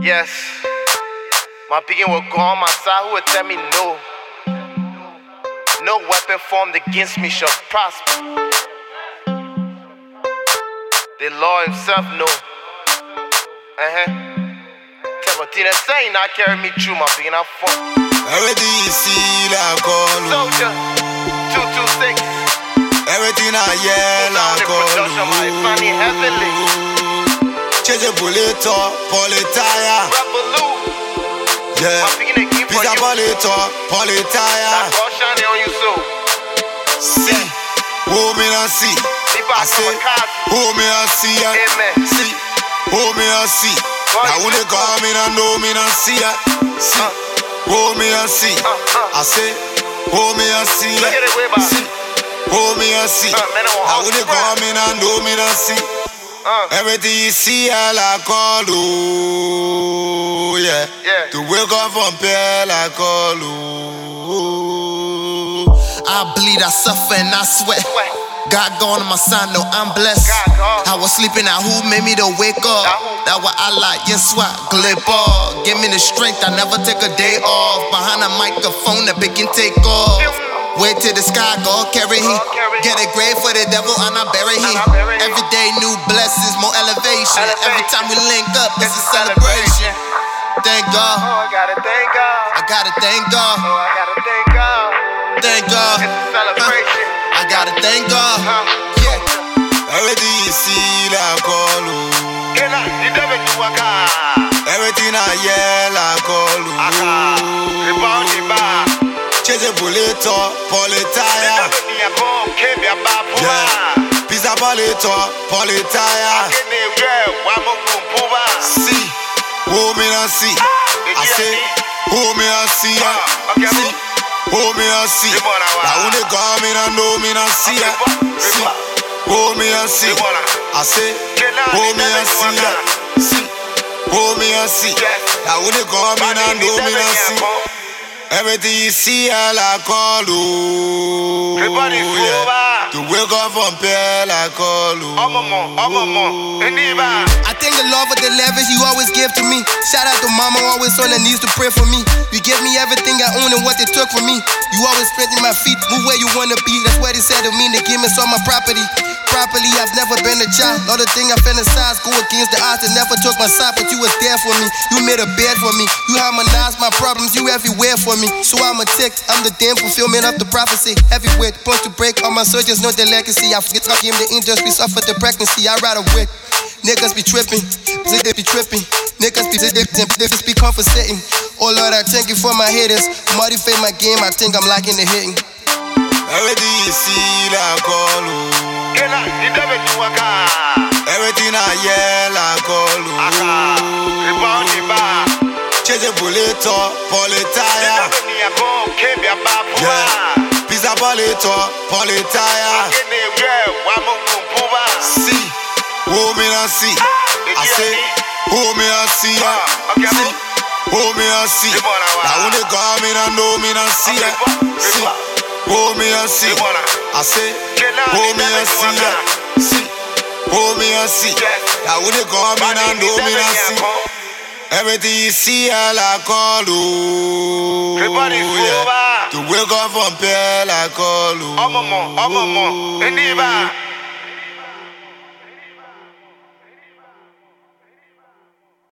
Yes, my picking will go on my side. Who would tell me no? No weapon formed against me shall prosper. The Lord himself know. Tell me, Tina say not carry me through my picking out phone. Everything you see like call. Soldier 226. Everything I yell like call. Production by Funny Heavenly. Change the bullet top, politire. Revolute. Yeah. My picking the game for Pizza you. bullet top, politire. That's all shining on you so. See, hold me and see. I say, hold me and see ya. Amen. See, hold me and see. Now when they call me and know me and see ya. See, hold me and see. I say, hold me and see ya. Look at it way back. See, hold me and see. Now when they call me and know me and see. Everything you see, I call you. Yeah. To wake up from bed, I call you. I bleed, I suffer, and I sweat. God gone on my son, no, I'm blessed. I was sleeping out, who made me to wake up? That what I like, yes, what? Glipper, give me the strength, I never take a day off. Behind a microphone, the big can take off. Wait till the sky go, carry him. Get a grave for the devil, and I bury him. Every day, new blessings, more elevation. Every time we link up, it's a celebration. Thank God. Oh, I gotta thank God. I gotta thank God. Oh, I gotta thank God. Thank God. It's a celebration. I gotta thank God. Yeah. Everything you see, I call you. Can I? You never do a car. Everything I yell, I call you. Rebound the bar. Change the bullet top, politire. Yeah. Pizza bullet top, politire. See, hold me and see. I say, hold me and see ya. See, hold me and see. Now when they call me and know me and see ya. See, hold me and see. I say, hold me and see ya. See, hold me and see. Now when they call me and know me and see. Everything you see, I call you. Yeah. To wake up from bed, I call you. I thank the Lord for the leverage you always give to me. Shout out to mama, always on her knees to pray for me. You give me everything I own and what they took from me. You always strengthen my feet, move where you wanna be. That's what they said to me, they give me some of my property. Properly, I've never been a child. All the thing I fantasize go against the odds that never took my side, but you was there for me. You made a bed for me. You harmonized my problems, you everywhere for me. So I'm a tick, I'm the damn fulfillment of the prophecy. Everywhere, point to break, all my soldiers know the legacy. I forget I came the industry, suffered the pregnancy. I ride a whip. Niggas be tripping, they be tripping. Niggas be compensating. Oh Lord, I thank you for my haters. Motivate my game, I think I'm liking the hitting. Everything you see, I call you. Everything I yell, I call you. Change the bullet top, politire. Yeah. Pizza bullet top, politire. See, hold me and see. I say, hold me and see ya. See, hold me and see. Now when they call me and know me and see ya. See, hold me and see. I say, hold me and see ya. See, hold me and see. Now when they call me and know me and see. Everything you see, I call you. Yeah. To wake up from bed, I call you.